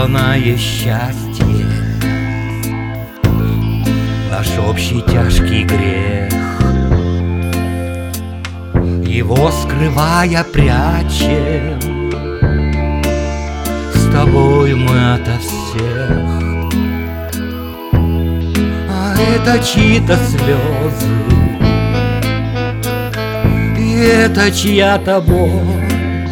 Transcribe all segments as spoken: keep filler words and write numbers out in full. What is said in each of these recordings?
неслыханное счастье, наш общий тяжкий грех. Его скрывая прячем, с тобой мы ото всех. А это чьи-то слезы, и это чья-то боль.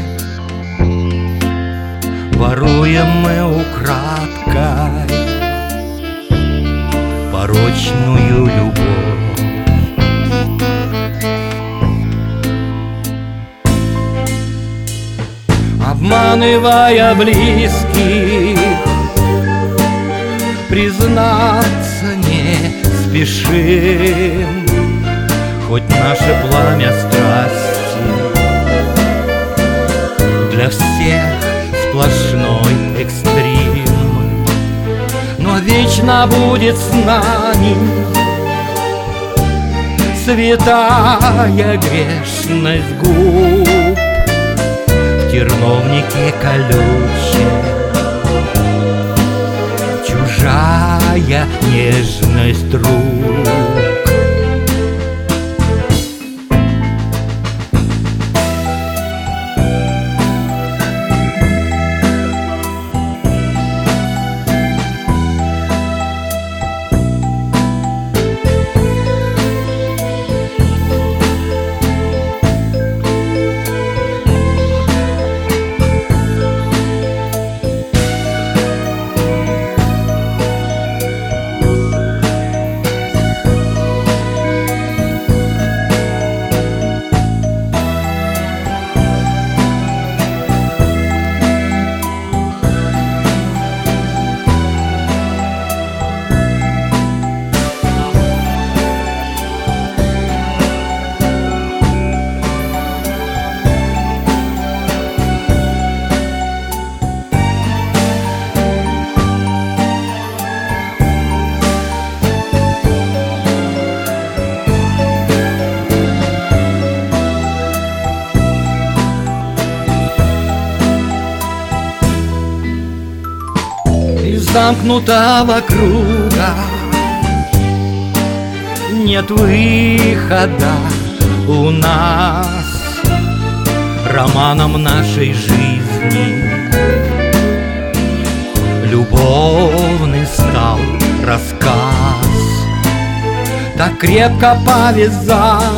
Воруем мы украдкой порочную любовь. Обманывая близких, признаться не спешим, хоть наше пламя страсти для всех сплошной экстрим, но вечно будет с нами святая грешность губ. В терновнике колючем чужая нежность рук. Из замкнутого круга нет выхода у нас. Романом нашей жизни любовный стал рассказ. Так крепко повязала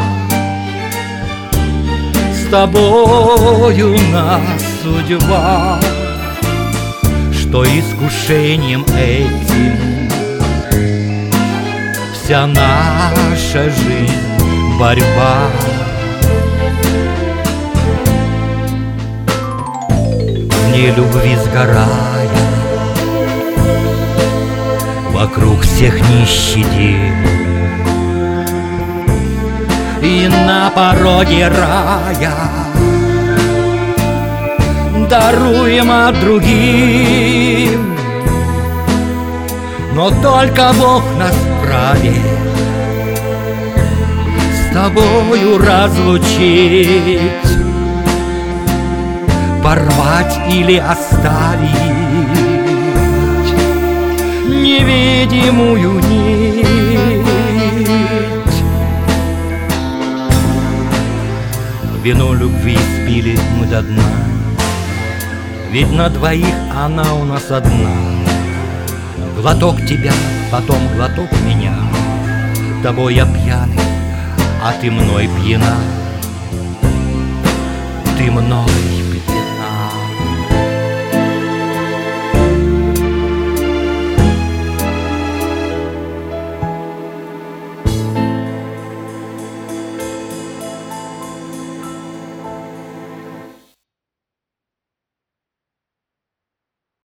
с тобою нас судьба, что искушением этим вся наша жизнь борьба. В нелюбви сгорая, вокруг всех не щадим, и на пороге рая даруем от другим. Но только Бог нас вправе с тобою разлучить, порвать или оставить невидимую нить. Вино любви спили мы до дна, ведь на двоих она у нас одна. Глоток тебя, потом глоток меня, тобой я пьяный, а ты мной пьяна. Ты мной